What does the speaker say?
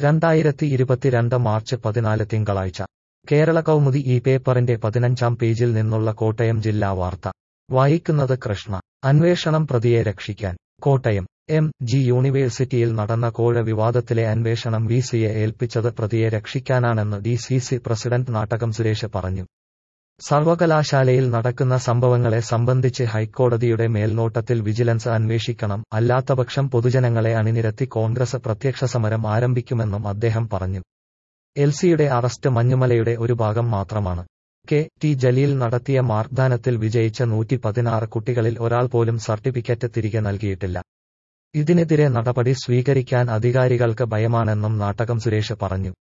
2022 March 14 തിങ്കളാഴ്ച കേരള കൗമുദി ഈ പേപ്പറിന്റെ 15-ാം പേജിൽ നിന്നുള്ള കോട്ടയം ജില്ലാ വാർത്ത വായിക്കുന്നത് കൃഷ്ണ. അന്വേഷണം പ്രതിയെ രക്ഷിക്കാൻ. കോട്ടയം എം.ജി. യൂണിവേഴ്സിറ്റിയിൽ നടന്ന കോഴ വിവാദത്തിലെ അന്വേഷണം വി.സിയെ ഏൽപ്പിച്ചത് പ്രതിയെ രക്ഷിക്കാനാണെന്ന് ഡി.സി.സി പ്രസിഡന്റ് നാട്ടകം സുരേഷ് പറഞ്ഞു. സർവകലാശാലയിൽ നടക്കുന്ന സംഭവങ്ങളെ സംബന്ധിച്ച് ഹൈക്കോടതിയുടെ മേൽനോട്ടത്തിൽ വിജിലൻസ് അന്വേഷിക്കണം, അല്ലാത്തപക്ഷം പൊതുജനങ്ങളെ അണിനിരത്തി കോൺഗ്രസ് പ്രത്യക്ഷസമരം ആരംഭിക്കുമെന്നും അദ്ദേഹം പറഞ്ഞു. എൽ.സിയുടെ അറസ്റ്റ് മഞ്ഞുമലയുടെ ഒരു ഭാഗം മാത്രമാണ്. കെ.ടി. ജലീൽ നടത്തിയ മാർക്ക്ദാനത്തിൽ വിജയിച്ച 116 കുട്ടികളിൽ ഒരാൾ പോലും സർട്ടിഫിക്കറ്റ് തിരികെ നൽകിയിട്ടില്ല. ഇതിനെതിരെ നടപടി സ്വീകരിക്കാൻ അധികാരികൾക്ക് ഭയമാണെന്നും നാട്ടകം സുരേഷ് പറഞ്ഞു.